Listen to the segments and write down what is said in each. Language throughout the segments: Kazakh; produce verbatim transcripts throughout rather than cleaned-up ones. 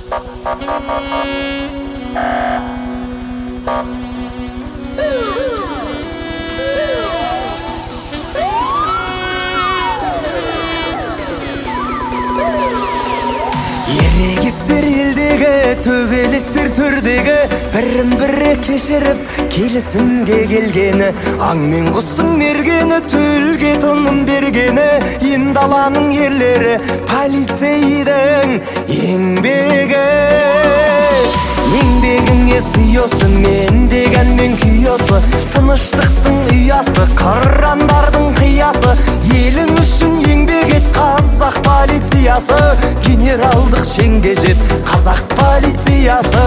Ерегістер елдегі, төбелестер төрдегі, бірін-бірі кешіріп, келісімге келгені, аң мен құстың мергені, төлге тыным бергені, енді аланың ерлері, полицейдің еңбегі. Еңбегіңе сыйосы, мен деген мен күйосы, тыныштықтың ұясы, қырандардың қиясы, елің үшін еңбек ет қазақ полициясы, генералдық шенге жет қазақ полициясы.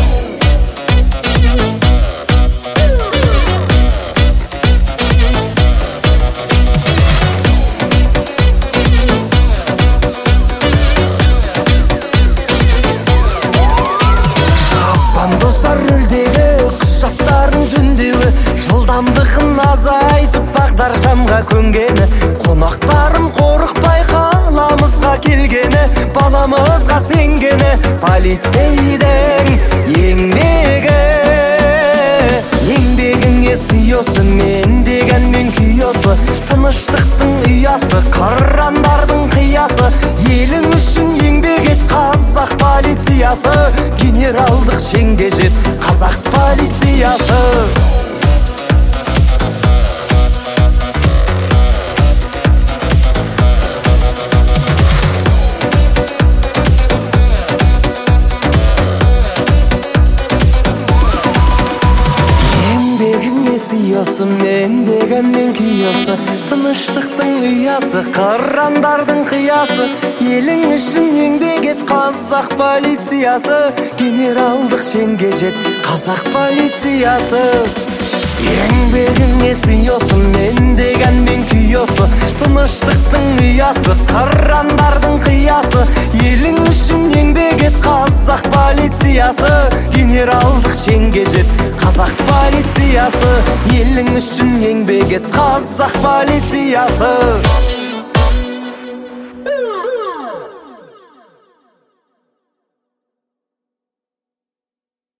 Достар рөлдегі құжаттарын жөндеуі, жылдамдығын азайтып бағдар жамға көнгені, қонақтарым қорықпай қаламызға келгені, баламызға сенгені, полицейдің еңбегі. Еңбегіңе сыйосы, мен деген мен күйосы, тыныштықтың ұясы, қырандардың қиясы, елің үшін еңбек ет қазақ полициясы, генералдық шенге жет қазақ полициясы. Еңбегіңе сыйосы, мен деген мен күйосы, тыныштықтың ұясы, қырандардың қиясы, елің үшін еңбек ет қазақ полициясы, генералдық шенге жет қазақ полициясы. Еңбегіңе сыйосы, мен деген мен күйосы, тыныштықтың ұясы, қырандардың қиясы, елің үшін еңбек ет қазақ полициясы, генералдық шенге жет қазақ полициясы, елің үшін еңбек ет қазақ полициясы.